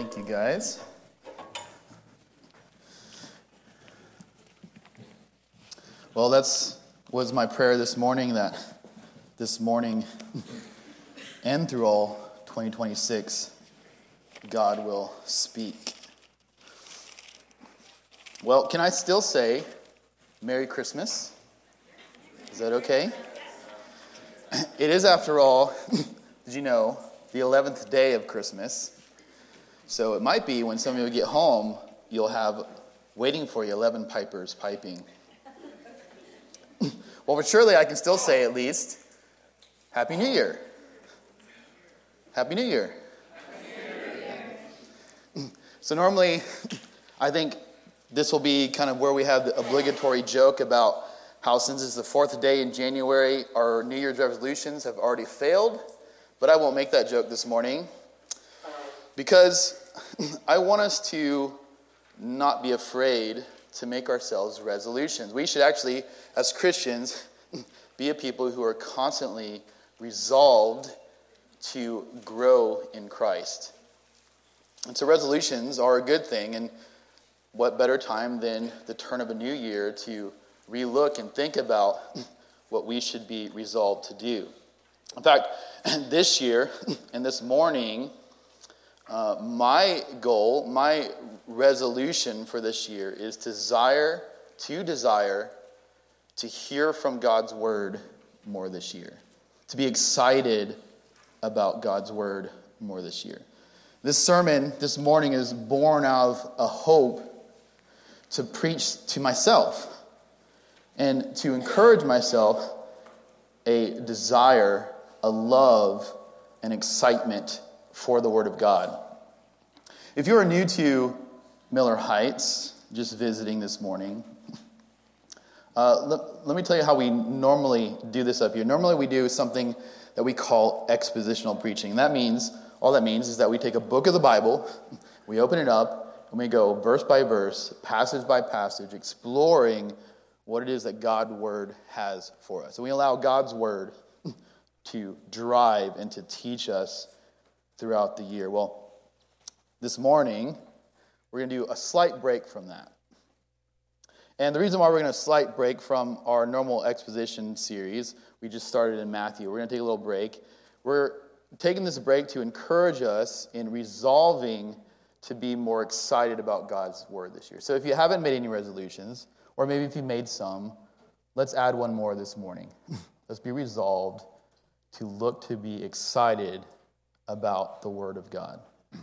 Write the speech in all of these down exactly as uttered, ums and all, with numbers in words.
Thank you, guys. Well, that's was my prayer this morning, that this morning and through all twenty twenty-six, God will speak. Well, can I still say Merry Christmas? Is that okay? It is, after all, did you know, the eleventh day of Christmas. So it might be when some of you get home, you'll have waiting for you eleven pipers piping. Well, but surely I can still say at least, Happy New Year. Happy New Year. Happy New Year. So normally, I think this will be kind of where we have the obligatory joke about how since it's the fourth day in January, our New Year's resolutions have already failed. But I won't make that joke this morning because I want us to not be afraid to make ourselves resolutions. We should actually, as Christians, be a people who are constantly resolved to grow in Christ. And so resolutions are a good thing, and what better time than the turn of a new year to relook and think about what we should be resolved to do. In fact, this year and this morning, uh, my goal, my resolution for this year is to desire, to desire to hear from God's word more this year. To be excited about God's word more this year. This sermon this morning is born out of a hope to preach to myself and to encourage myself a desire, a love, an excitement for the Word of God. If you are new to Miller Heights, just visiting this morning, uh, let, let me tell you how we normally do this up here. Normally we do something that we call expositional preaching. That means, all that means is that we take a book of the Bible, we open it up, and we go verse by verse, passage by passage, exploring what it is that God's Word has for us. And we allow God's Word to drive and to teach us throughout the year. Well, this morning, we're going to do a slight break from that. And the reason why we're going to slight break from our normal exposition series, we just started in Matthew. We're going to take a little break. We're taking this break to encourage us in resolving to be more excited about God's Word this year. So if you haven't made any resolutions, or maybe if you made some, let's add one more this morning. Let's be resolved to look to be excited about the Word of God.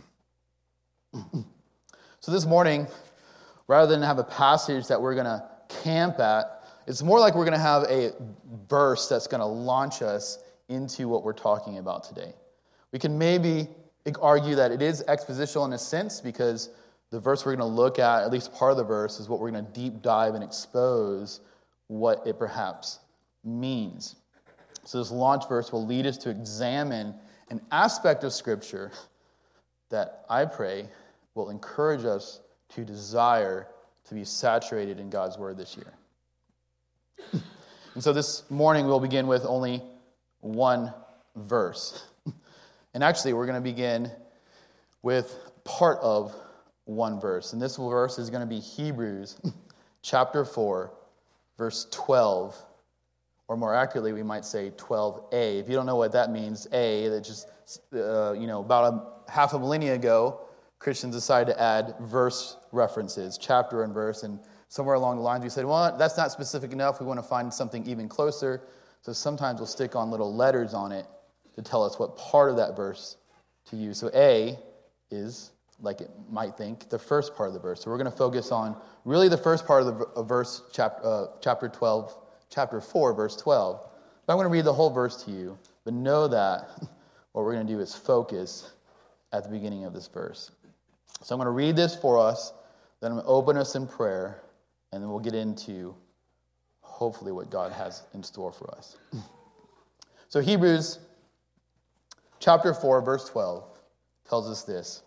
So this morning, rather than have a passage that we're going to camp at, it's more like we're going to have a verse that's going to launch us into what we're talking about today. We can maybe argue that it is expositional in a sense because the verse we're going to look at, at least part of the verse, is what we're going to deep dive and expose what it perhaps means. So this launch verse will lead us to examine an aspect of Scripture that I pray will encourage us to desire to be saturated in God's Word this year. And so this morning we'll begin with only one verse. And actually we're going to begin with part of one verse. And this verse is going to be Hebrews chapter four, verse twelve. Or more accurately, we might say twelve a. If you don't know what that means, A, that just, uh, you know, about a half a millennia ago, Christians decided to add verse references, chapter and verse, and somewhere along the lines we said, well, that's not specific enough. We want to find something even closer. So sometimes we'll stick on little letters on it to tell us what part of that verse to use. So A is, like it might think, the first part of the verse. So we're going to focus on really the first part of the of verse, chapter, uh, chapter twelve, chapter four, verse twelve. But I'm going to read the whole verse to you, but know that what we're going to do is focus at the beginning of this verse. So I'm going to read this for us, then I'm going to open us in prayer, and then we'll get into hopefully what God has in store for us. So Hebrews chapter four, verse twelve tells us this.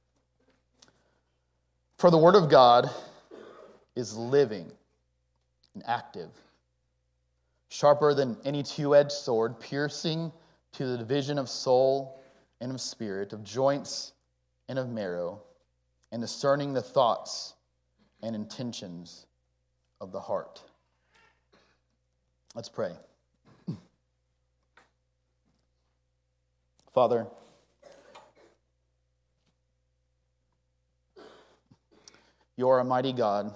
For the word of God is living and active, sharper than any two-edged sword, piercing to the division of soul and of spirit, of joints and of marrow, and discerning the thoughts and intentions of the heart. Let's pray. Father, you are a mighty God.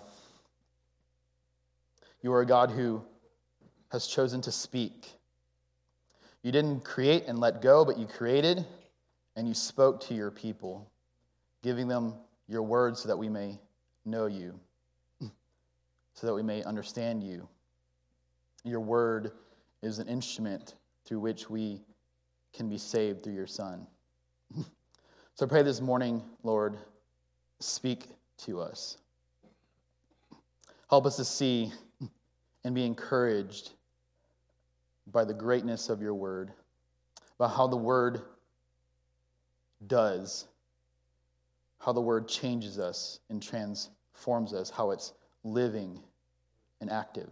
You are a God who has chosen to speak. You didn't create and let go, but you created and you spoke to your people, giving them your word so that we may know you, so that we may understand you. Your word is an instrument through which we can be saved through your Son. So I pray this morning, Lord, speak to us. Help us to see and be encouraged by the greatness of your word, about how the word does, how the word changes us and transforms us, how it's living and active.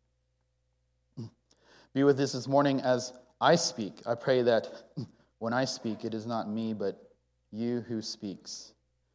Be with us this morning as I speak. I pray that when I speak, it is not me, but you who speaks.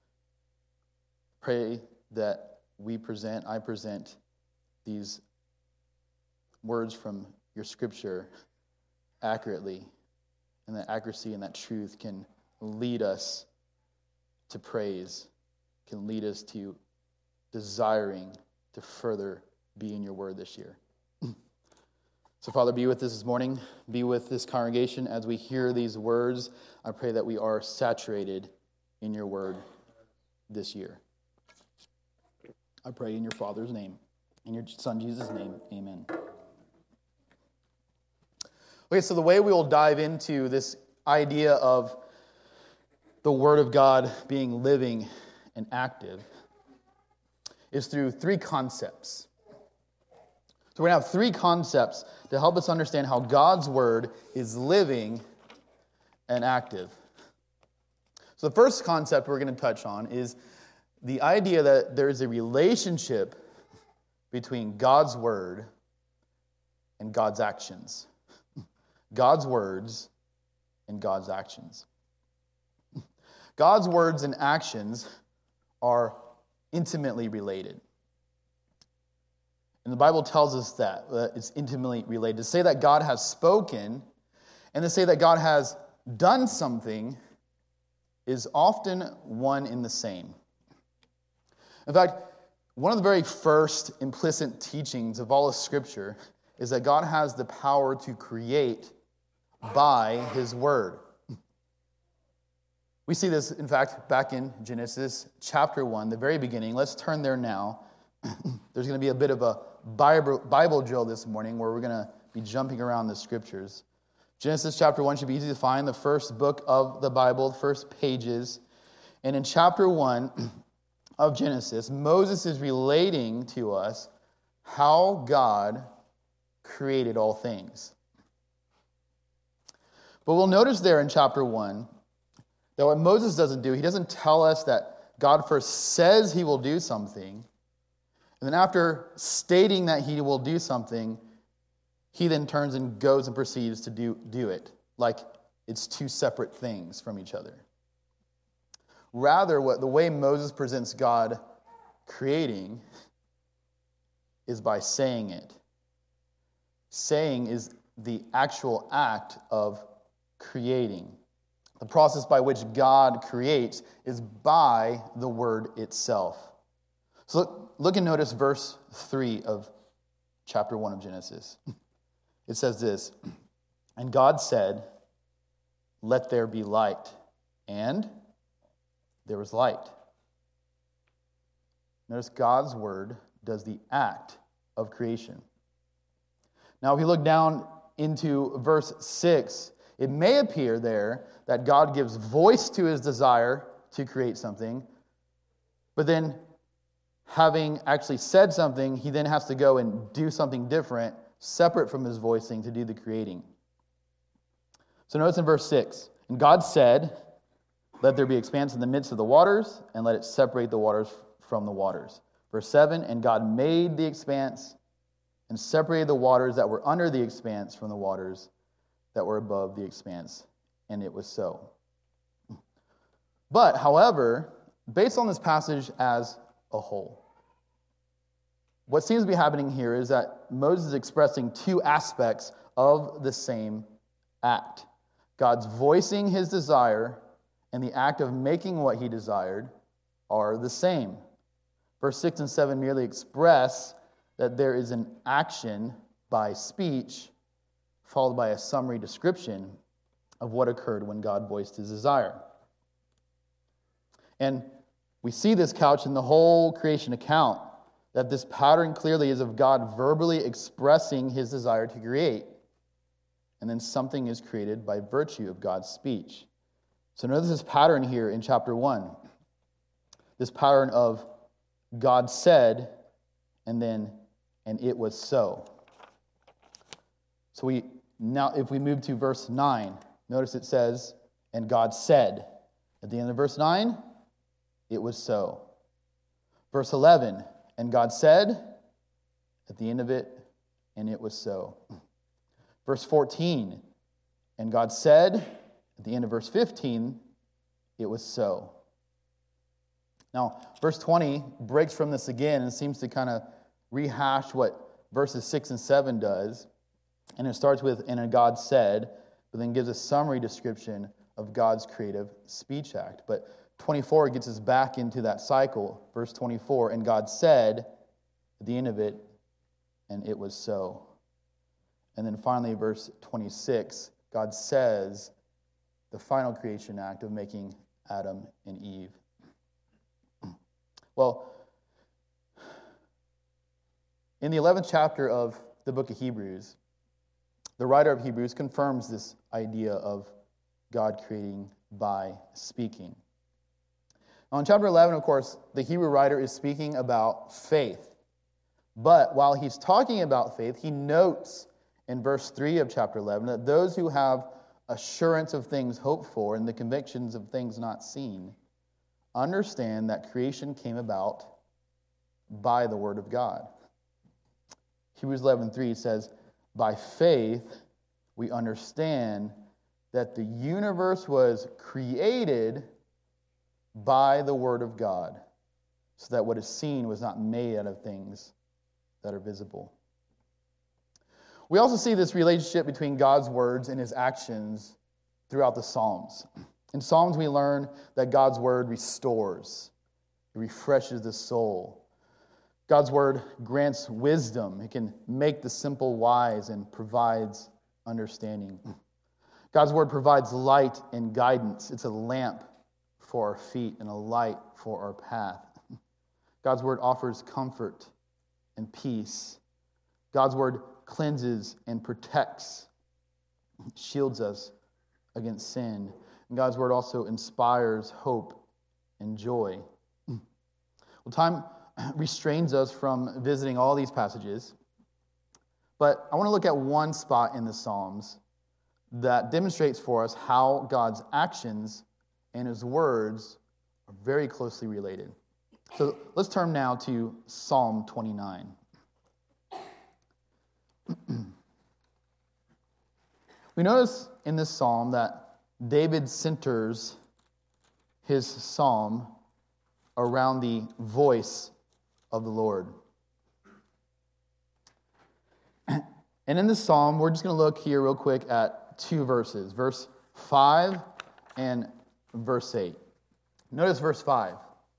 Pray that we present, I present these words from your scripture accurately, and that accuracy and that truth can lead us to praise, can lead us to desiring to further be in your word this year. So, Father, be with us this morning. Be with this congregation as we hear these words. I pray that we are saturated in your word this year. I pray in your Father's name, in your Son Jesus' name, amen. Okay, so the way we will dive into this idea of the Word of God being living and active is through three concepts. So we're going to have three concepts to help us understand how God's Word is living and active. So the first concept we're going to touch on is the idea that there is a relationship between God's Word and God's actions. God's words and God's actions. God's words and actions are intimately related. And the Bible tells us that, that it's intimately related. To say that God has spoken and to say that God has done something is often one in the same. In fact, one of the very first implicit teachings of all of Scripture is that God has the power to create by His Word. We see this, in fact, back in Genesis chapter one, the very beginning. Let's turn there now. There's going to be a bit of a Bible, Bible drill this morning where we're going to be jumping around the Scriptures. Genesis chapter one should be easy to find, the first book of the Bible, the first pages. And in chapter one of Genesis, Moses is relating to us how God created all things. But we'll notice there in chapter one that what Moses doesn't do, he doesn't tell us that God first says he will do something, and then after stating that he will do something, he then turns and goes and proceeds to do, do it, like it's two separate things from each other. Rather, what the way Moses presents God creating is by saying it. Saying is the actual act of creating. The process by which God creates is by the word itself. So look, look and notice verse three of chapter one of Genesis. It says this, "And God said, 'Let there be light,' and there was light." Notice God's word does the act of creation. Now, if you look down into verse six, it may appear there that God gives voice to his desire to create something, but then having actually said something, he then has to go and do something different, separate from his voicing, to do the creating. So notice in verse six, "And God said, 'Let there be expanse in the midst of the waters, and let it separate the waters from the waters.'" Verse seven, "And God made the expanse and separated the waters that were under the expanse from the waters that were above the expanse. And it was so." But, however, based on this passage as a whole, what seems to be happening here is that Moses is expressing two aspects of the same act. God's voicing his desire and the act of making what he desired are the same. Verse six and seven merely express that there is an action by speech followed by a summary description of what occurred when God voiced his desire. And we see this couch in the whole creation account, that this pattern clearly is of God verbally expressing his desire to create. And then something is created by virtue of God's speech. So notice this pattern here in chapter one. This pattern of God said, and then, and it was so. So we now, if we move to verse nine, notice it says, and God said. At the end of verse nine, it was so. Verse eleven, and God said, at the end of it, and it was so. Verse fourteen, and God said, at the end of verse fifteen, it was so. Now, verse twenty breaks from this again and seems to kind of rehash what verses six and seven does. And it starts with, and God said, but then gives a summary description of God's creative speech act. But twenty-four gets us back into that cycle. Verse twenty-four, and God said, at the end of it, and it was so. And then finally, verse twenty-six, God says the final creation act of making Adam and Eve. Well, in the eleventh chapter of the book of Hebrews, the writer of Hebrews confirms this idea of God creating by speaking. Now in chapter eleven, of course, the Hebrew writer is speaking about faith. But while he's talking about faith, he notes in verse three of chapter eleven that those who have assurance of things hoped for and the convictions of things not seen understand that creation came about by the word of God. Hebrews eleven three says, by faith we understand that the universe was created by the word of God, so that what is seen was not made out of things that are visible. We also see this relationship between God's words and his actions throughout the Psalms. In Psalms, we learn that God's word restores, it refreshes the soul. God's word grants wisdom. It can make the simple wise and provides understanding. God's word provides light and guidance. It's a lamp for our feet and a light for our path. God's word offers comfort and peace. God's word cleanses and protects, shields us against sin. And God's word also inspires hope and joy. Well, time restrains us from visiting all these passages, but I want to look at one spot in the Psalms that demonstrates for us how God's actions and his words are very closely related. So let's turn now to Psalm twenty-nine. We notice in this psalm that David centers his psalm around the voice of the Lord. And in this psalm, we're just going to look here real quick at two verses, verse five and verse eight. Notice verse five.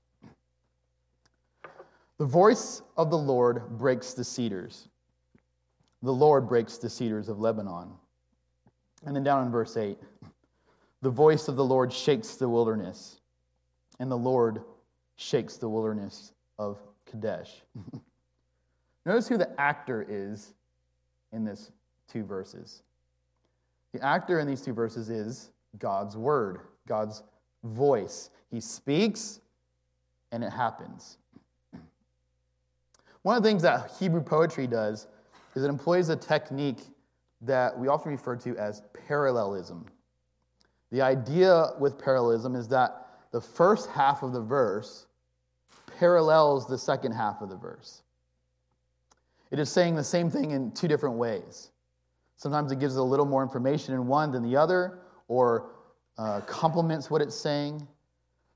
The voice of the Lord breaks the cedars. The Lord breaks the cedars of Lebanon. And then down in verse eight, the voice of the Lord shakes the wilderness, and the Lord shakes the wilderness of Kadesh. Notice who the actor is in these two verses. The actor in these two verses is God's word, God's voice. He speaks, and it happens. One of the things that Hebrew poetry does is it employs a technique that we often refer to as parallelism. The idea with parallelism is that the first half of the verse parallels the second half of the verse. It is saying the same thing in two different ways. Sometimes it gives a little more information in one than the other, or uh, complements what it's saying.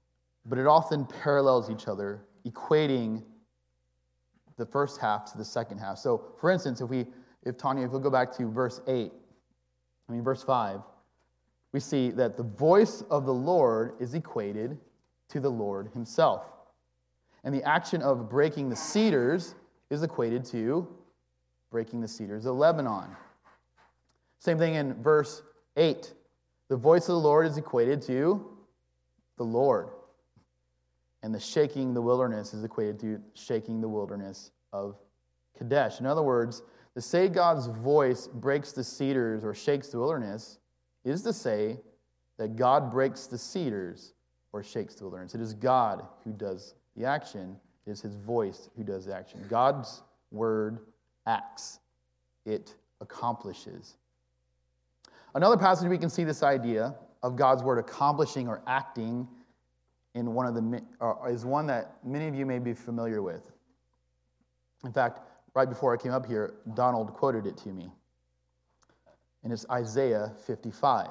but it often parallels each other, equating the first half to the second half. So, for instance, if we, if Tanya, if we go back to verse eight, I mean verse five, we see that the voice of the Lord is equated to the Lord himself. And the action of breaking the cedars is equated to breaking the cedars of Lebanon. Same thing in verse eight. The voice of the Lord is equated to the Lord. And the shaking the wilderness is equated to shaking the wilderness of Kadesh. In other words, to say God's voice breaks the cedars or shakes the wilderness is to say that God breaks the cedars or shakes the wilderness. It is God who does the action. It is his voice who does the action. God's word acts. It accomplishes. Another passage we can see this idea of God's word accomplishing or acting in one of the uh, is one that many of you may be familiar with. In fact, right before I came up here, Donald quoted it to me. And it's Isaiah fifty-five.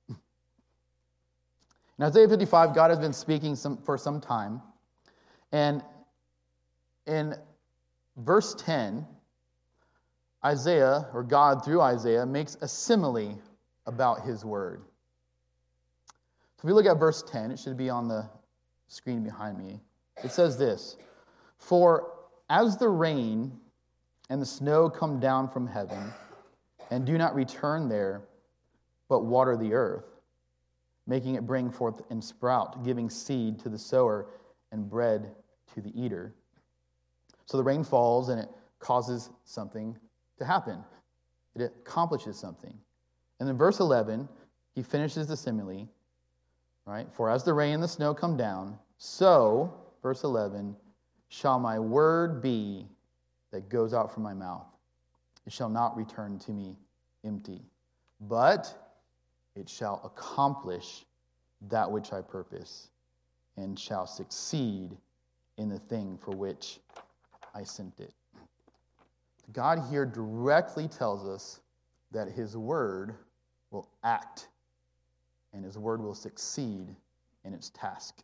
In Isaiah fifty-five, God has been speaking some, for some time. And in verse ten, Isaiah, or God through Isaiah, makes a simile about his word. So if we look at verse ten, it should be on the screen behind me. It says this, "For as the rain and the snow come down from heaven, and do not return there, but water the earth, making it bring forth and sprout, giving seed to the sower and bread to the eater." So the rain falls and it causes something to happen. It accomplishes something. And in verse eleven, he finishes the simile, right? "For as the rain and the snow come down, so," verse eleven, "shall my word be that goes out from my mouth. It shall not return to me empty, but it shall accomplish that which I purpose, and shall succeed in the thing for which I sent it." God here directly tells us that his word will act, and his word will succeed in its task.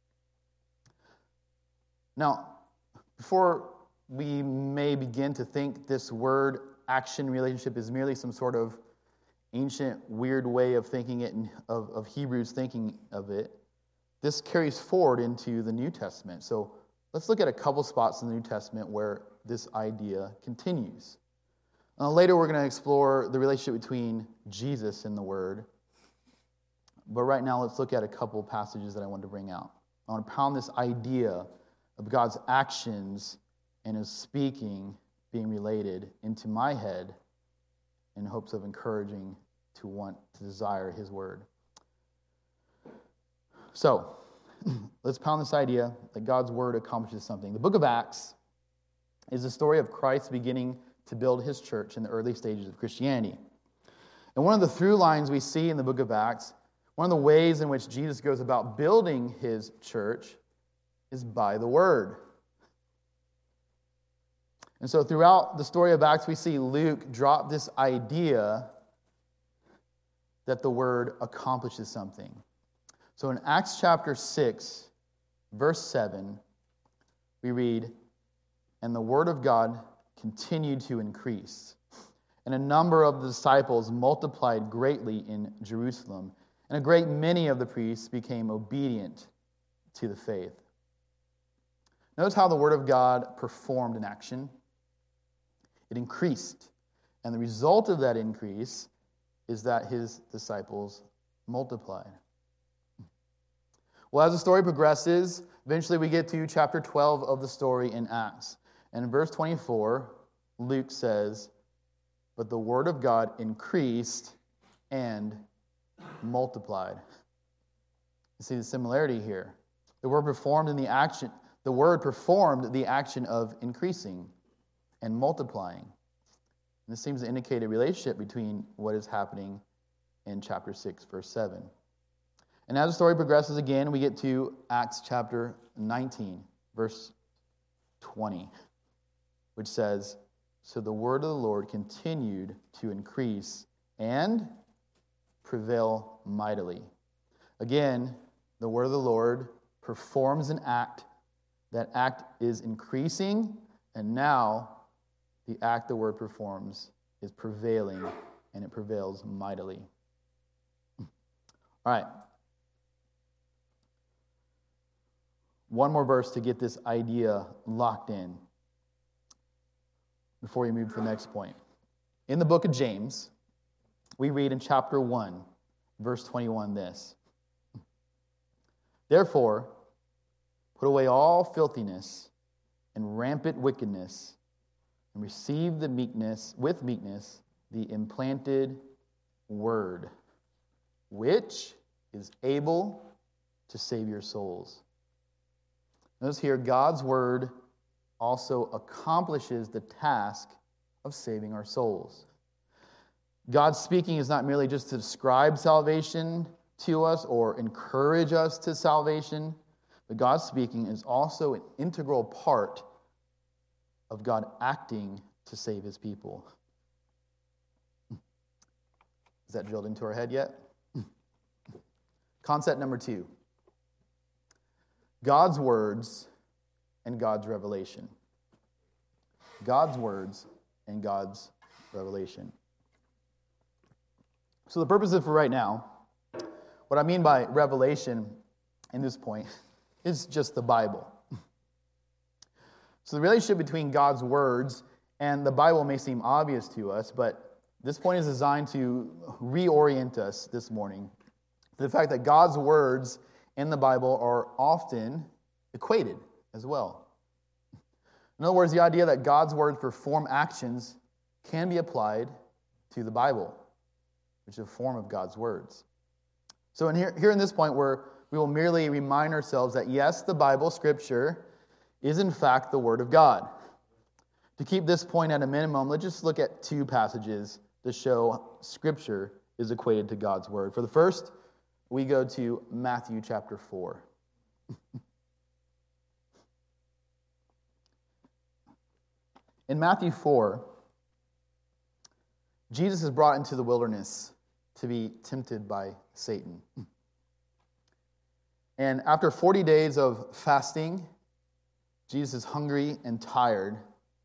Now, before we may begin to think this word-action relationship is merely some sort of ancient, weird way of thinking it, and of, of Hebrews thinking of it, this carries forward into the New Testament. So let's look at a couple spots in the New Testament where this idea continues. Uh, later, we're going to explore the relationship between Jesus and the Word. But right now, let's look at a couple passages that I want to bring out. I want to pound this idea of God's actions and his speaking being related into my head in hopes of encouraging to want to desire his word. So, let's pound this idea that God's word accomplishes something. The book of Acts is the story of Christ beginning to build his church in the early stages of Christianity. And one of the through lines we see in the book of Acts, one of the ways in which Jesus goes about building his church is by the word. And so throughout the story of Acts, we see Luke drop this idea that the word accomplishes something. So in Acts chapter six, verse seven, we read, "And the word of God continued to increase, and a number of the disciples multiplied greatly in Jerusalem, and a great many of the priests became obedient to the faith." Notice how the word of God performed in action. It increased. And the result of that increase is that his disciples multiplied. Well, as the story progresses, eventually we get to chapter twelve of the story in Acts. And in verse twenty-four, Luke says, "But the word of God increased and multiplied." You see the similarity here. The word performed in the action, the word performed the action of increasing and multiplying. And this seems to indicate a relationship between what is happening in chapter six, verse seven. And as the story progresses again, we get to Acts chapter nineteen, verse twenty, which says, "So the word of the Lord continued to increase and prevail mightily." Again, the word of the Lord performs an act. That act is increasing, and now the act the word performs is prevailing, and it prevails mightily. All right. One more verse to get this idea locked in before we move to the next point. In the book of James, we read in chapter one, verse twenty-one this. Therefore, put away all filthiness and rampant wickedness, and receive the meekness, with meekness, the implanted word, which is able to save your souls. Notice here, God's word also accomplishes the task of saving our souls. God's speaking is not merely just to describe salvation to us or encourage us to salvation, but God's speaking is also an integral part of God acting to save his people. Is that drilled into our head yet? Concept number two. God's words and God's revelation. God's words and God's revelation. So the purpose of for right now, what I mean by revelation in this point is just the Bible. So the relationship between God's words and the Bible may seem obvious to us, but this point is designed to reorient us this morning to the fact that God's words in the Bible are often equated as well. In other words, the idea that God's words perform actions can be applied to the Bible, which is a form of God's words. So in here, here in this point where we will merely remind ourselves that yes, the Bible, Scripture, is in fact the Word of God. To keep this point at a minimum, let's just look at two passages to show Scripture is equated to God's Word. For the first, we go to Matthew chapter four. In Matthew four, Jesus is brought into the wilderness to be tempted by Satan. And after forty days of fasting, Jesus is hungry and tired.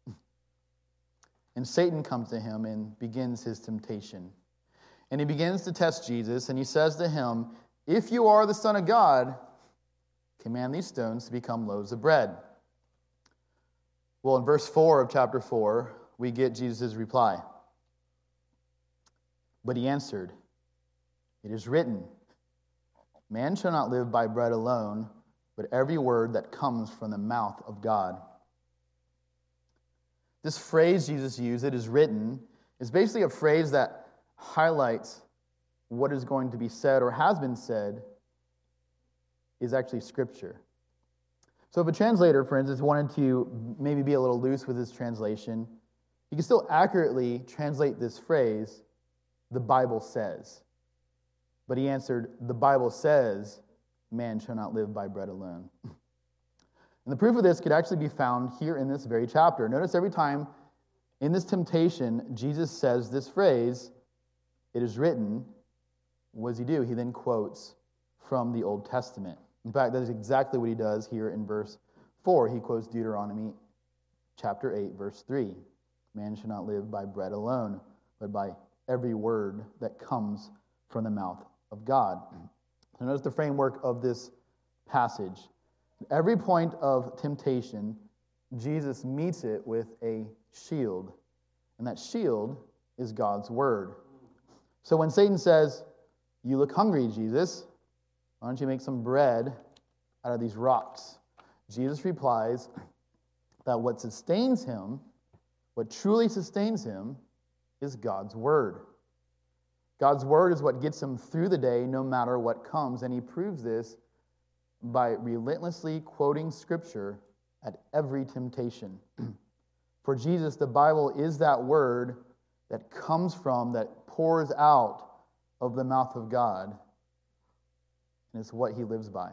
And Satan comes to him and begins his temptation. And he begins to test Jesus, and he says to him, "If you are the Son of God, command these stones to become loaves of bread." Well, in verse four of chapter four, we get Jesus' reply. But he answered, "It is written, man shall not live by bread alone, but every word that comes from the mouth of God." This phrase Jesus used, "it is written," is basically a phrase that highlights what is going to be said or has been said is actually Scripture. So if a translator, for instance, wanted to maybe be a little loose with his translation, he can still accurately translate this phrase, "the Bible says." But he answered, "The Bible says, man shall not live by bread alone." And the proof of this could actually be found here in this very chapter. Notice every time in this temptation, Jesus says this phrase, "It is written," what does he do? He then quotes from the Old Testament. In fact, that is exactly what he does here in verse four. He quotes Deuteronomy chapter eight, verse three. Man shall not live by bread alone, but by every word that comes from the mouth of God. So notice the framework of this passage. At every point of temptation, Jesus meets it with a shield. And that shield is God's word. So when Satan says, "You look hungry, Jesus, why don't you make some bread out of these rocks?" Jesus replies that what sustains him, what truly sustains him, is God's word. God's word is what gets him through the day no matter what comes, and he proves this by relentlessly quoting Scripture at every temptation. For Jesus, the Bible is that word that comes from, that pours out of the mouth of God, and it's what he lives by.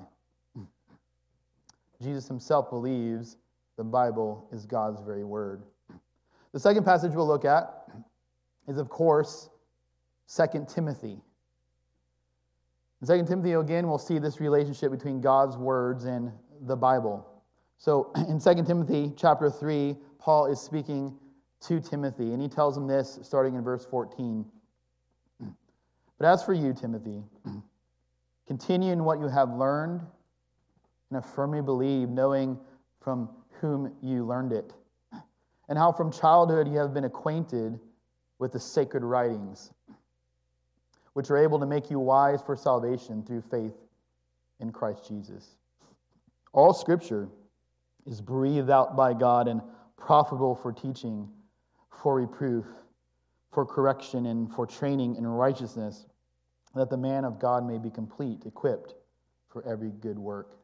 Jesus himself believes the Bible is God's very word. The second passage we'll look at is, of course, Second Timothy. In Second Timothy, again, we'll see this relationship between God's words and the Bible. So in Second Timothy chapter three, Paul is speaking to Timothy, and he tells him this starting in verse fourteen. But as for you, Timothy, continue in what you have learned and have firmly believed, knowing from whom you learned it, and how from childhood you have been acquainted with the sacred writings, which are able to make you wise for salvation through faith in Christ Jesus. All Scripture is breathed out by God and profitable for teaching, for reproof, for correction, and for training in righteousness, that the man of God may be complete, equipped for every good work.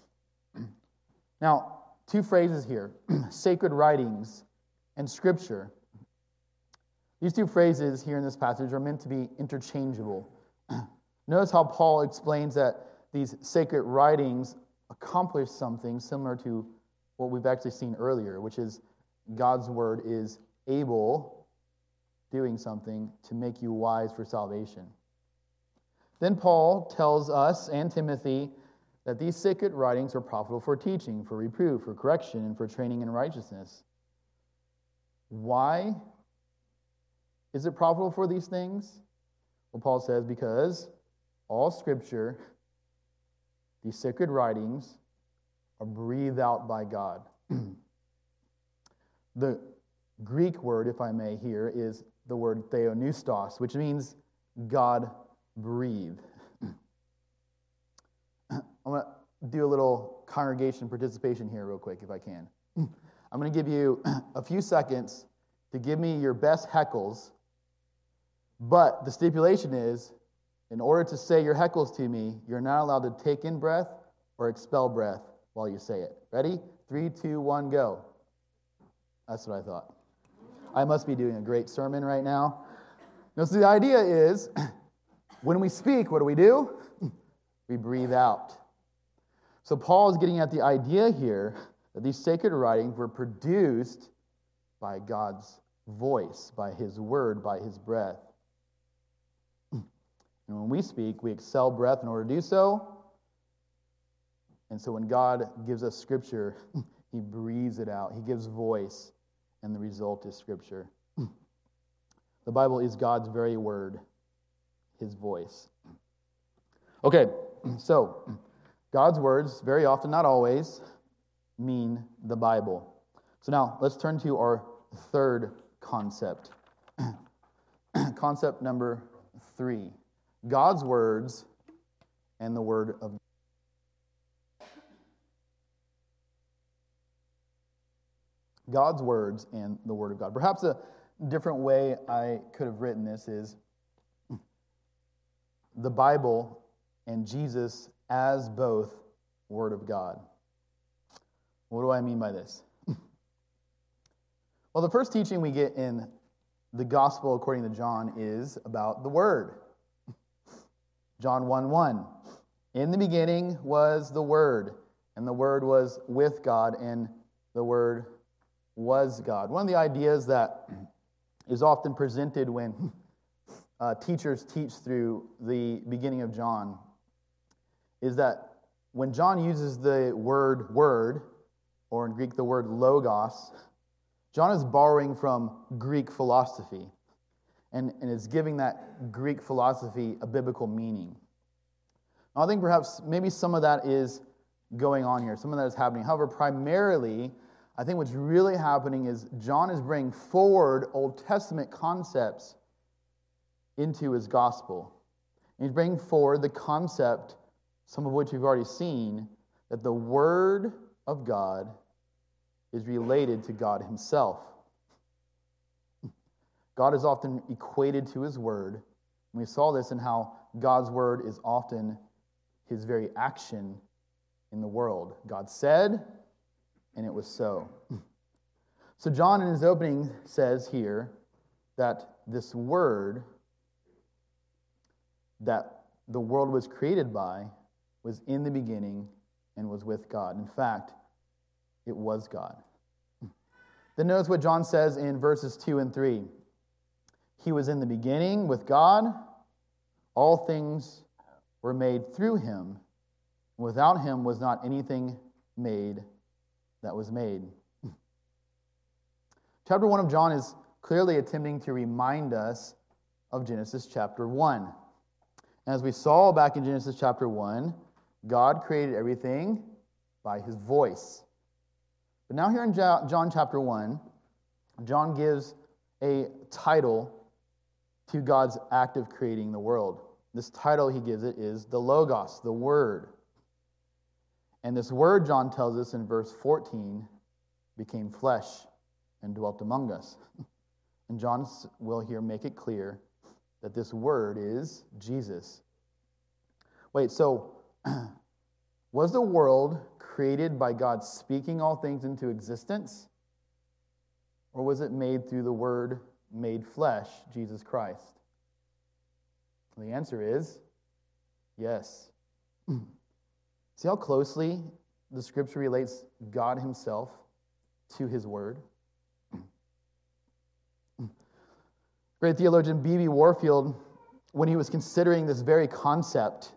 Now, two phrases here, sacred writings and Scripture. These two phrases here in this passage are meant to be interchangeable. Notice how Paul explains that these sacred writings accomplish something similar to what we've actually seen earlier, which is God's word is able, doing something, to make you wise for salvation. Then Paul tells us and Timothy that these sacred writings are profitable for teaching, for reproof, for correction, and for training in righteousness. Why is it profitable for these things? Well, Paul says, because all Scripture, these sacred writings, are breathed out by God. The Greek word, if I may, here is the word theopneustos, which means God breathed. I'm going to do a little congregation participation here real quick, if I can. I'm going to give you a few seconds to give me your best heckles, but the stipulation is, in order to say your heckles to me, you're not allowed to take in breath or expel breath while you say it. Ready? Three, two, one, go. That's what I thought. I must be doing a great sermon right now. Now, so the idea is, when we speak, what do we do? We breathe out. So Paul is getting at the idea here that these sacred writings were produced by God's voice, by His word, by His breath. And when we speak, we expel breath in order to do so. And so when God gives us Scripture, He breathes it out. He gives voice, and the result is Scripture. The Bible is God's very word, His voice. Okay, so God's words, very often, not always, mean the Bible. So now, let's turn to our third concept. Concept number three. God's words and the Word of God. God's words and the Word of God. Perhaps a different way I could have written this is the Bible and Jesus as both Word of God. What do I mean by this? Well, the first teaching we get in the Gospel according to John is about the Word. John one one. In the beginning was the Word, and the Word was with God, and the Word was God. One of the ideas that is often presented when uh, teachers teach through the beginning of John is that when John uses the word word, or in Greek the word logos, John is borrowing from Greek philosophy and, and is giving that Greek philosophy a biblical meaning. Now, I think perhaps maybe some of that is going on here, some of that is happening. However, primarily, I think what's really happening is John is bringing forward Old Testament concepts into his gospel. And he's bringing forward the concept, some of which we've already seen, that the Word of God is related to God Himself. God is often equated to His Word. And we saw this in how God's Word is often His very action in the world. God said, and it was so. So John in his opening says here that this Word that the world was created by was in the beginning and was with God. In fact, it was God. Then notice what John says in verses two and three. He was in the beginning with God. All things were made through him. Without him was not anything made that was made. Chapter one of John is clearly attempting to remind us of Genesis chapter one. As we saw back in Genesis chapter one, God created everything by his voice. But now here in John chapter one, John gives a title to God's act of creating the world. This title he gives it is the Logos, the Word. And this Word, John tells us in verse fourteen, became flesh and dwelt among us. And John will here make it clear that this Word is Jesus. Wait, so was the world created by God speaking all things into existence? Or was it made through the Word made flesh, Jesus Christ? The answer is yes. See how closely the Scripture relates God himself to his Word? Great theologian B B Warfield, when he was considering this very concept,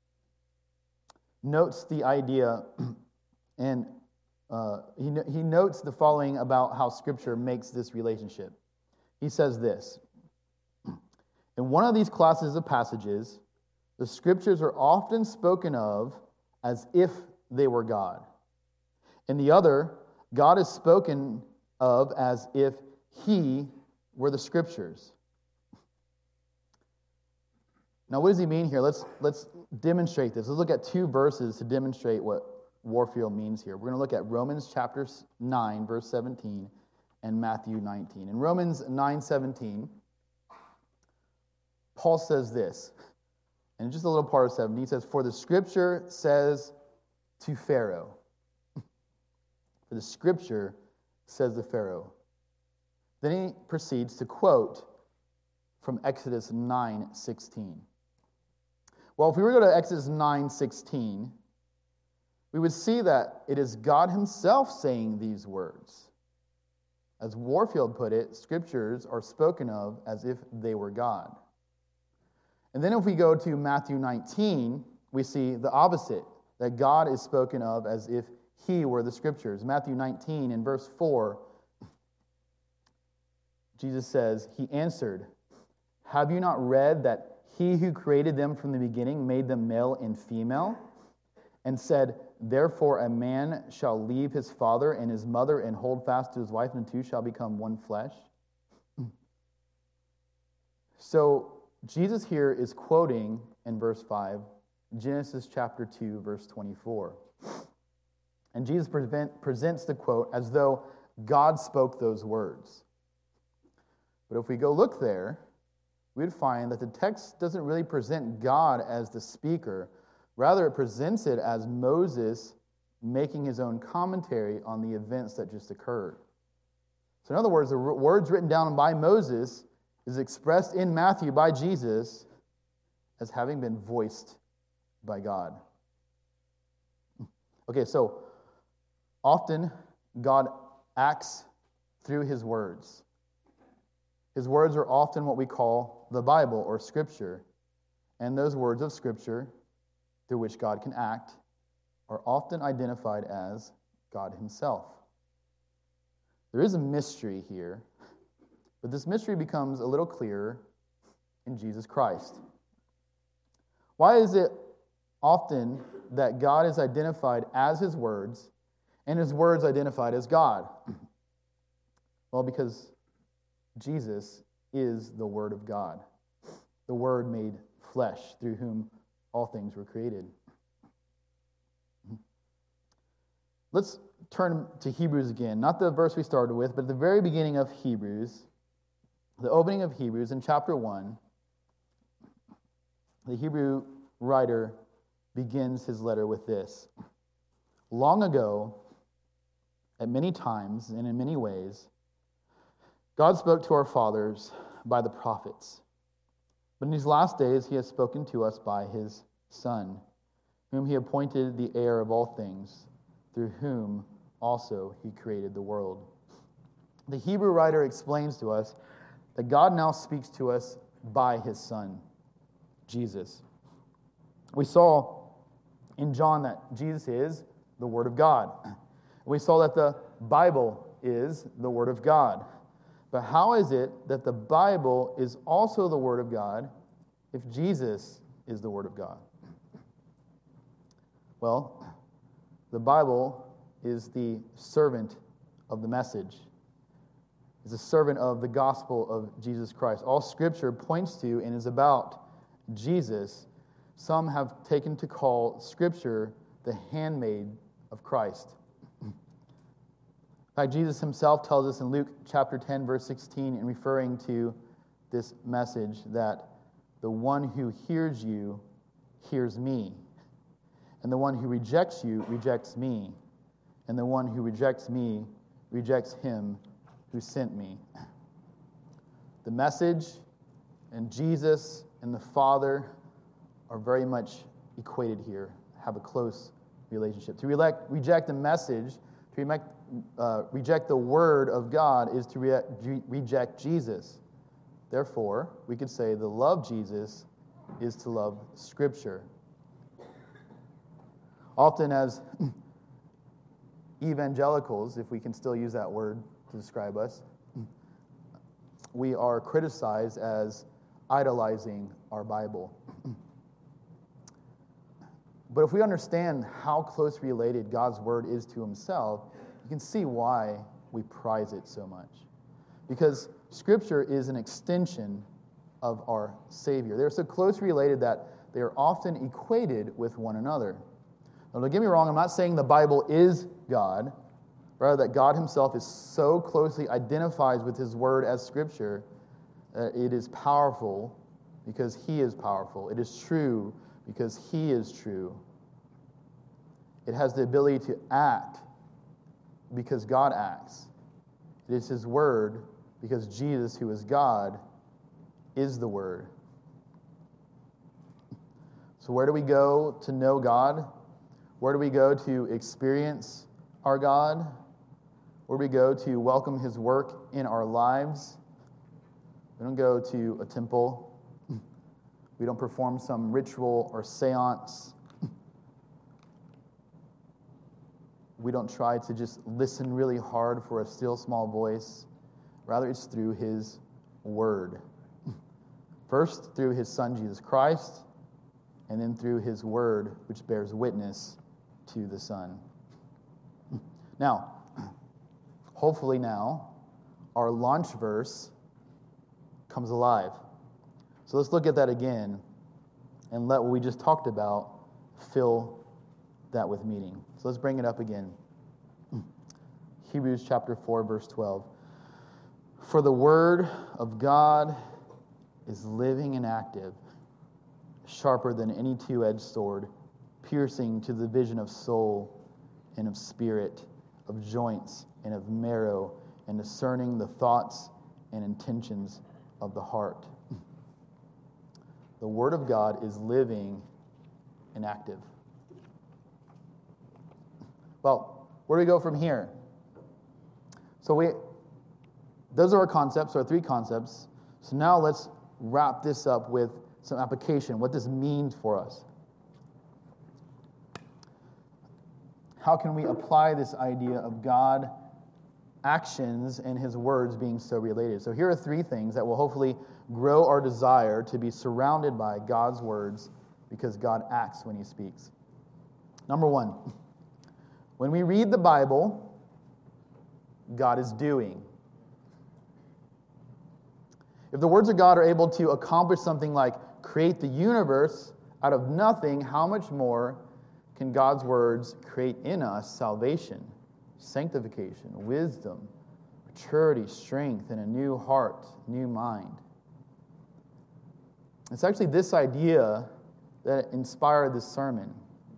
notes the idea, and uh, he, he notes the following about how Scripture makes this relationship. He says this: in one of these classes of passages, the Scriptures are often spoken of as if they were God. In the other, God is spoken of as if he were the Scriptures. Now, what does he mean here? Let's, let's demonstrate this. Let's look at two verses to demonstrate what Warfield means here. We're going to look at Romans chapter nine, verse seventeen, and Matthew nineteen. In Romans nine seventeen, Paul says this, and just a little part of seventeen, he says, "For the Scripture says to Pharaoh," for the Scripture says to Pharaoh. Then he proceeds to quote from Exodus nine sixteen. Well, if we were to go to Exodus nine sixteen, we would see that it is God himself saying these words. As Warfield put it, Scriptures are spoken of as if they were God. And then if we go to Matthew nineteen, we see the opposite, that God is spoken of as if he were the Scriptures. Matthew nineteen, in verse four, Jesus says, "He answered, 'Have you not read that he who created them from the beginning made them male and female? And said, therefore a man shall leave his father and his mother and hold fast to his wife, and the two shall become one flesh?'" So Jesus here is quoting in verse five, Genesis chapter two, verse twenty-four. And Jesus prevent, presents the quote as though God spoke those words. But if we go look there, we would find that the text doesn't really present God as the speaker. Rather, it presents it as Moses making his own commentary on the events that just occurred. So in other words, the words written down by Moses is expressed in Matthew by Jesus as having been voiced by God. Okay, so often God acts through his words. His words are often what we call the Bible or Scripture. And those words of Scripture through which God can act are often identified as God himself. There is a mystery here, but this mystery becomes a little clearer in Jesus Christ. Why is it often that God is identified as his words and his words identified as God? Well, because Jesus is the Word of God, the Word made flesh, through whom all things were created. Let's turn to Hebrews again, not the verse we started with, but at the very beginning of Hebrews, the opening of Hebrews in chapter one. The Hebrew writer begins his letter with this: "Long ago, at many times and in many ways, God spoke to our fathers by the prophets. But in these last days he has spoken to us by his Son, whom he appointed the heir of all things, through whom also he created the world." The Hebrew writer explains to us that God now speaks to us by his Son, Jesus. We saw in John that Jesus is the Word of God. We saw that the Bible is the Word of God. But how is it that the Bible is also the Word of God if Jesus is the Word of God? Well, the Bible is the servant of the message. It's a servant of the gospel of Jesus Christ. All Scripture points to and is about Jesus. Some have taken to call Scripture the handmaid of Christ. In fact, Jesus himself tells us in Luke chapter ten, verse sixteen, in referring to this message, that the one who hears you hears me, and the one who rejects you rejects me, and the one who rejects me rejects him who sent me. The message and Jesus and the Father are very much equated here, have a close relationship. To re- reject the message, to re- uh, reject the Word of God is to re- re- reject Jesus. Therefore, we could say to love Jesus is to love Scripture. Often as evangelicals, if we can still use that word to describe us, we are criticized as idolizing our Bible. But if we understand how closely related God's Word is to Himself, you can see why we prize it so much. Because Scripture is an extension of our Savior. They're so closely related that they are often equated with one another. Now, don't get me wrong, I'm not saying the Bible is God, rather that God Himself is so closely identified with His Word as Scripture that it is powerful because He is powerful. It is true because He is true. It has the ability to act because God acts. It is His Word because Jesus, who is God, is the Word. So where do we go to know God? Where do we go to experience our God? Where do we go to welcome His work in our lives? We don't go to a temple. We don't perform some ritual or seance. We don't try to just listen really hard for a still small voice. Rather, it's through His Word. First, through His Son, Jesus Christ, and then through His Word, which bears witness to the Son. Now, hopefully now, our launch verse comes alive. So let's look at that again and let what we just talked about fill that with meaning. So let's bring it up again. Hebrews chapter four, verse twelve. For the word of God is living and active, sharper than any two-edged sword, piercing to the division of soul and of spirit, of joints and of marrow, and discerning the thoughts and intentions of the heart. The Word of God is living and active. Well, where do we go from here? So we, those are our concepts, our three concepts. So now let's wrap this up with some application, what this means for us. How can we apply this idea of God, actions, and His words being so related? So here are three things that will hopefully grow our desire to be surrounded by God's words because God acts when He speaks. Number one, when we read the Bible, God is doing. If the words of God are able to accomplish something like create the universe out of nothing, how much more can God's words create in us salvation, sanctification, wisdom, maturity, strength, and a new heart, new mind? It's actually this idea that inspired this sermon.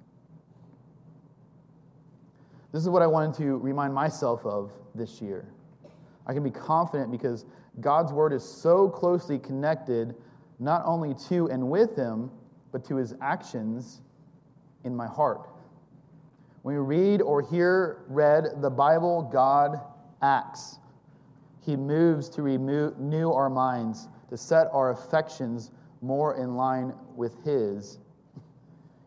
This is what I wanted to remind myself of this year. I can be confident because God's Word is so closely connected not only to and with Him, but to His actions in my heart. When we read or hear read the Bible, God acts. He moves to renew our minds, to set our affections more in line with His.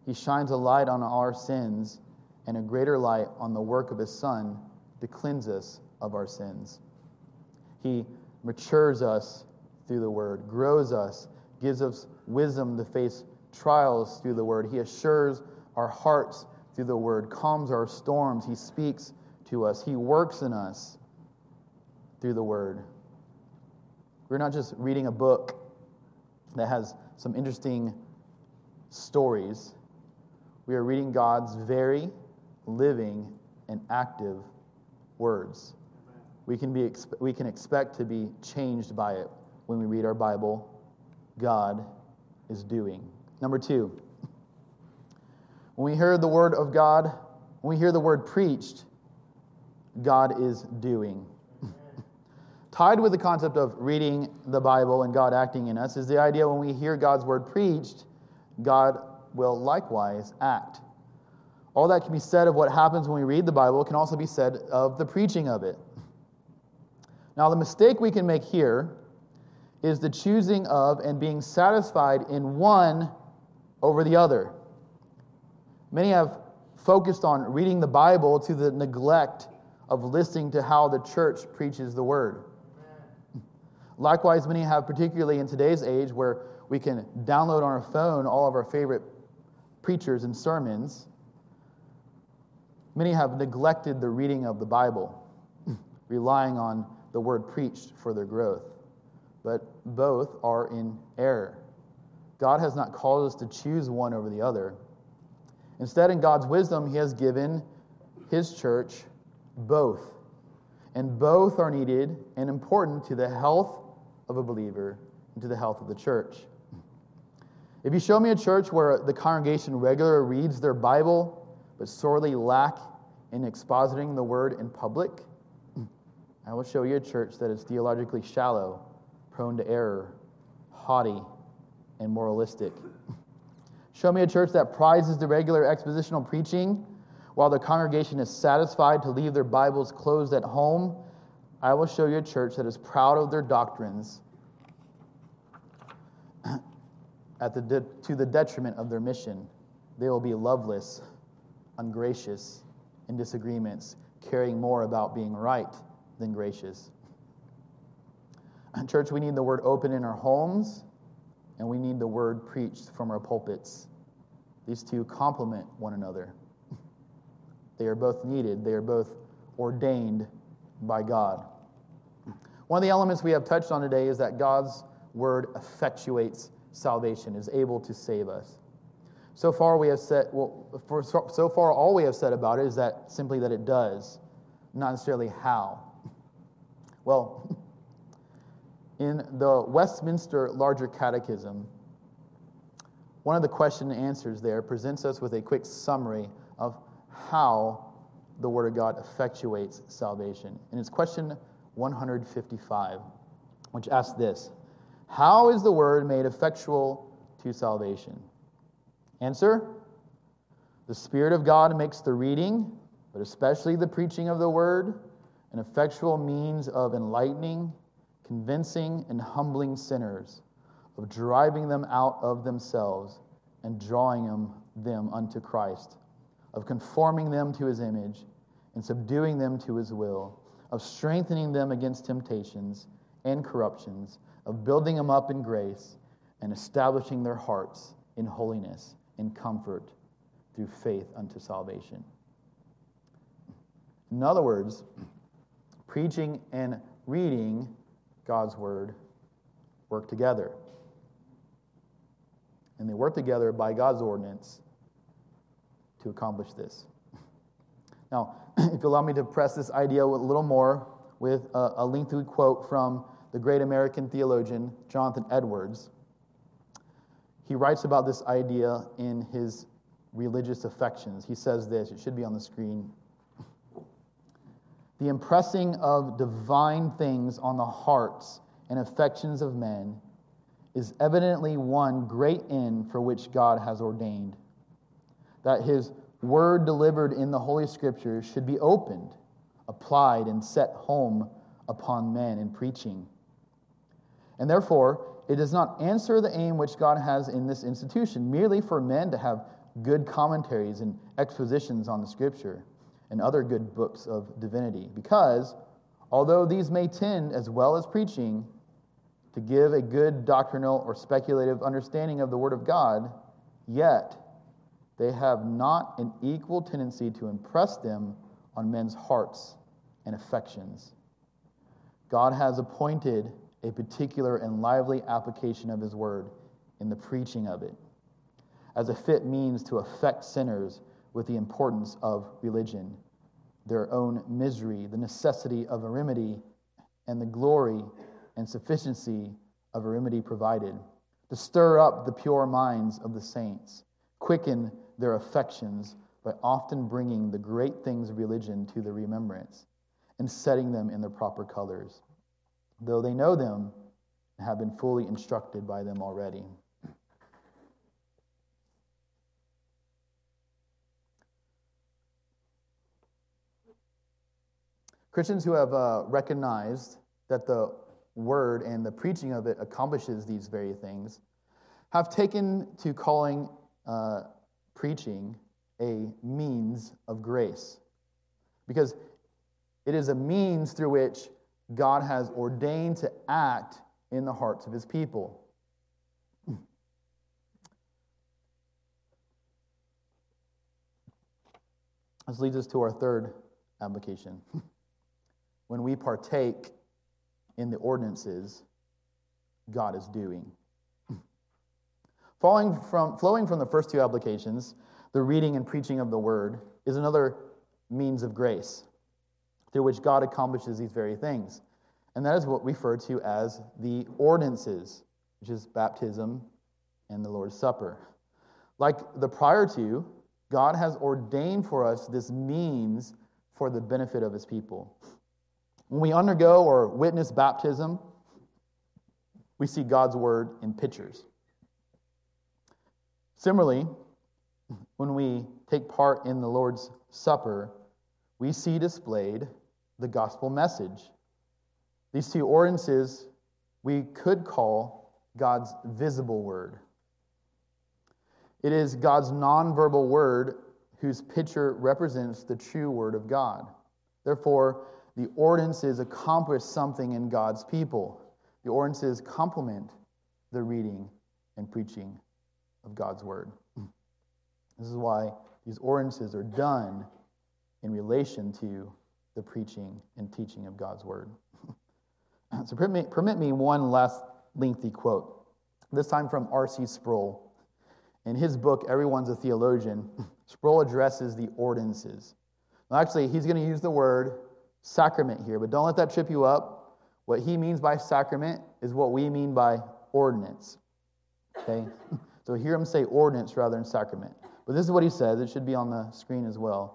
He shines a light on our sins and a greater light on the work of his Son to cleanse us of our sins. He matures us through the word, grows us, gives us wisdom to face trials through the word. He assures our hearts through the word, calms our storms. He speaks to us. He works in us through the word. We're not just reading a book that has some interesting stories. We are reading God's very living and active words. We can be we can expect to be changed by it when we read our Bible. God is doing. Number two, when we hear the word of God, when we hear the word preached, God is doing. Tied with the concept of reading the Bible and God acting in us is the idea when we hear God's word preached, God will likewise act. All that can be said of what happens when we read the Bible can also be said of the preaching of it. Now, the mistake we can make here is the choosing of and being satisfied in one over the other. Many have focused on reading the Bible to the neglect of listening to how the church preaches the word. Likewise, many have, particularly in today's age where we can download on our phone all of our favorite preachers and sermons, many have neglected the reading of the Bible, relying on the word preached for their growth. But both are in error. God has not called us to choose one over the other. Instead, in God's wisdom, he has given his church both. And both are needed and important to the health of a believer and to the health of the church. If you show me a church where the congregation regularly reads their Bible but sorely lack in expositing the word in public, I will show you a church that is theologically shallow, prone to error, haughty, and moralistic. Show me a church that prizes the regular expositional preaching while the congregation is satisfied to leave their Bibles closed at home. I will show you a church that is proud of their doctrines at the de- to the detriment of their mission. They will be loveless, ungracious, in disagreements, caring more about being right than gracious. Church, we need the word open in our homes, and we need the word preached from our pulpits. These two complement one another. They are both needed. They are both ordained by God. One of the elements we have touched on today is that God's word effectuates salvation, is able to save us. So far we have said, well, for so far all we have said about it is that simply that it does, not necessarily how. Well, in the Westminster Larger Catechism, one of the question and answers there presents us with a quick summary of how the Word of God effectuates salvation. And it's question one hundred fifty-five, which asks this: how is the Word made effectual to salvation? Answer: the Spirit of God makes the reading, but especially the preaching of the Word, an effectual means of enlightening, convincing, and humbling sinners, of driving them out of themselves and drawing them, them unto Christ, of conforming them to his image and subduing them to his will, of strengthening them against temptations and corruptions, of building them up in grace and establishing their hearts in holiness and comfort through faith unto salvation. In other words, preaching and reading God's word work together. And they work together by God's ordinance to accomplish this. Now, if you allow me to press this idea a little more with a, a lengthy quote from the great American theologian Jonathan Edwards. He writes about this idea in his Religious Affections. He says this, it should be on the screen. The impressing of divine things on the hearts and affections of men is evidently one great end for which God has ordained, that his word delivered in the Holy Scriptures should be opened, applied, and set home upon men in preaching. And therefore, it does not answer the aim which God has in this institution, merely for men to have good commentaries and expositions on the Scripture and other good books of divinity. Because, although these may tend, as well as preaching, to give a good doctrinal or speculative understanding of the Word of God, yet they have not an equal tendency to impress them on men's hearts and affections. God has appointed a particular and lively application of His Word in the preaching of it, as a fit means to affect sinners with the importance of religion, their own misery, the necessity of a remedy, and the glory and sufficiency of a remedy provided, to stir up the pure minds of the saints, quicken their affections by often bringing the great things of religion to the remembrance, and setting them in their proper colors, though they know them and have been fully instructed by them already. Christians who have uh, recognized that the word and the preaching of it accomplishes these very things have taken to calling uh, preaching a means of grace, because it is a means through which God has ordained to act in the hearts of His people. This leads us to our third application. When we partake in the ordinances God is doing. Following from, flowing from the first two applications, the reading and preaching of the Word is another means of grace through which God accomplishes these very things. And that is what we refer to as the ordinances, which is baptism and the Lord's Supper. Like the prior two, God has ordained for us this means for the benefit of His people. When we undergo or witness baptism, we see God's Word in pictures. Similarly, when we take part in the Lord's Supper, we see displayed the gospel message. These two ordinances we could call God's visible word. It is God's nonverbal word whose picture represents the true word of God. Therefore, the ordinances accomplish something in God's people. The ordinances complement the reading and preaching of God's word. This is why these ordinances are done in relation to the preaching and teaching of God's word. So permit, permit me one last lengthy quote, this time from R C Sproul. In his book, Everyone's a Theologian, Sproul addresses the ordinances. Well, actually, he's going to use the word sacrament here, but don't let that trip you up. What he means by sacrament is what we mean by ordinance. Okay? So hear him say ordinance rather than sacrament. But this is what he says. It should be on the screen as well.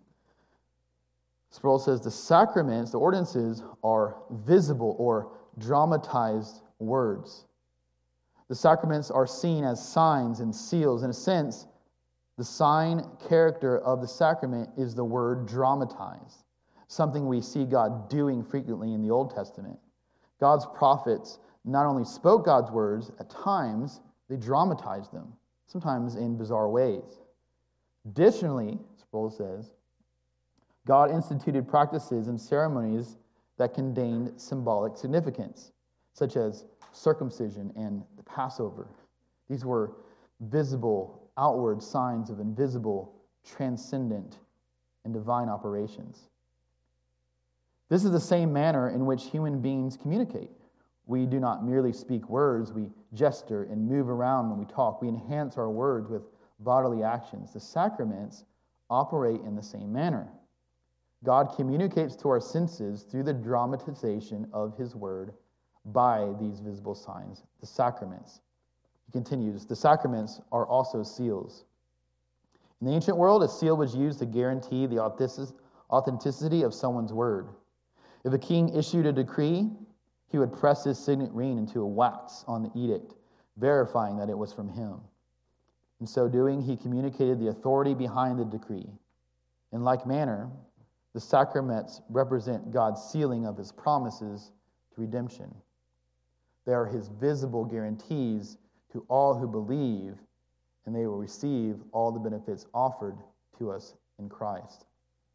Sproul says the sacraments, the ordinances, are visible or dramatized words. The sacraments are seen as signs and seals. In a sense, the sign character of the sacrament is the word dramatized, something we see God doing frequently in the Old Testament. God's prophets not only spoke God's words, at times they dramatized them, sometimes in bizarre ways. Additionally, Sproul says, God instituted practices and ceremonies that contained symbolic significance, such as circumcision and the Passover. These were visible, outward signs of invisible, transcendent, and divine operations. This is the same manner in which human beings communicate. We do not merely speak words, we gesture and move around when we talk. We enhance our words with bodily actions. The sacraments operate in the same manner. God communicates to our senses through the dramatization of His word by these visible signs, the sacraments. He continues, the sacraments are also seals. In the ancient world, a seal was used to guarantee the authenticity of someone's word. If a king issued a decree, he would press his signet ring into a wax on the edict, verifying that it was from him. In so doing, he communicated the authority behind the decree. In like manner, the sacraments represent God's sealing of His promises to redemption. They are His visible guarantees to all who believe and they will receive all the benefits offered to us in Christ.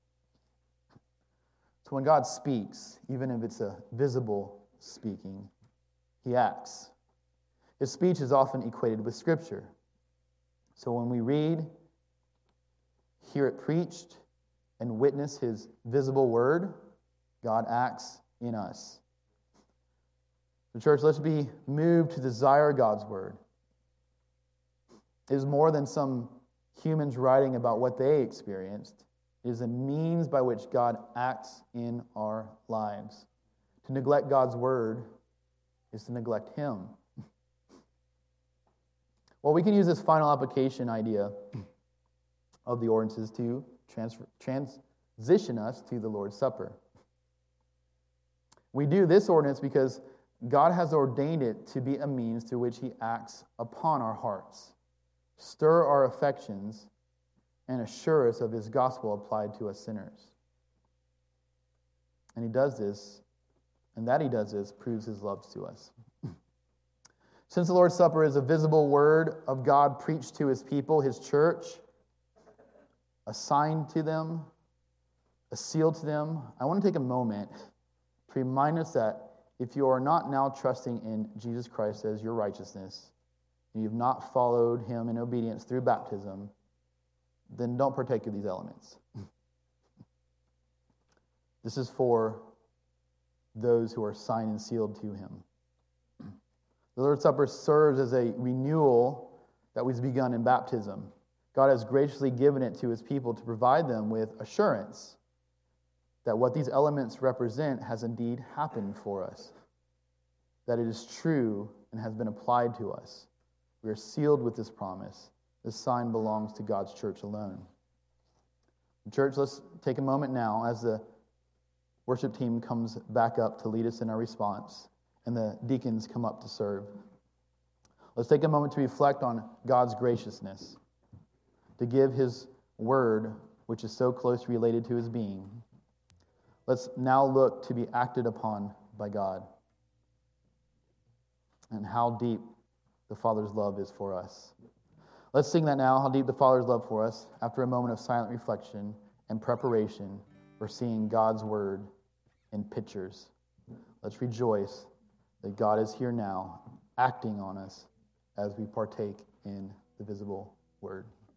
So when God speaks, even if it's a visible speaking, he acts. His speech is often equated with Scripture. So when we read, hear it preached, and witness his visible word, God acts in us. So church, let's be moved to desire God's word. It is more than some humans writing about what they experienced. It is a means by which God acts in our lives. To neglect God's word is to neglect him. Well, we can use this final application idea of the ordinances to transfer, transition us to the Lord's Supper. We do this ordinance because God has ordained it to be a means through which he acts upon our hearts, stir our affections, and assure us of his gospel applied to us sinners. And he does this, and that he does this proves his love to us. Since the Lord's Supper is a visible word of God preached to his people, his church, assigned to them, a seal to them, I want to take a moment to remind us that if you are not now trusting in Jesus Christ as your righteousness, and you've not followed him in obedience through baptism, then don't partake of these elements. This is for those who are signed and sealed to him. The Lord's Supper serves as a renewal that was begun in baptism. God has graciously given it to his people to provide them with assurance that what these elements represent has indeed happened for us, that it is true and has been applied to us. We are sealed with this promise. This sign belongs to God's church alone. Church, let's take a moment now as the worship team comes back up to lead us in our response, and the deacons come up to serve. Let's take a moment to reflect on God's graciousness, to give his word, which is so closely related to his being. Let's now look to be acted upon by God, and how deep the Father's love is for us. Let's sing that now, how deep the Father's love for us, after a moment of silent reflection and preparation for seeing God's word in pictures. Let's rejoice that God is here now, acting on us as we partake in the visible word.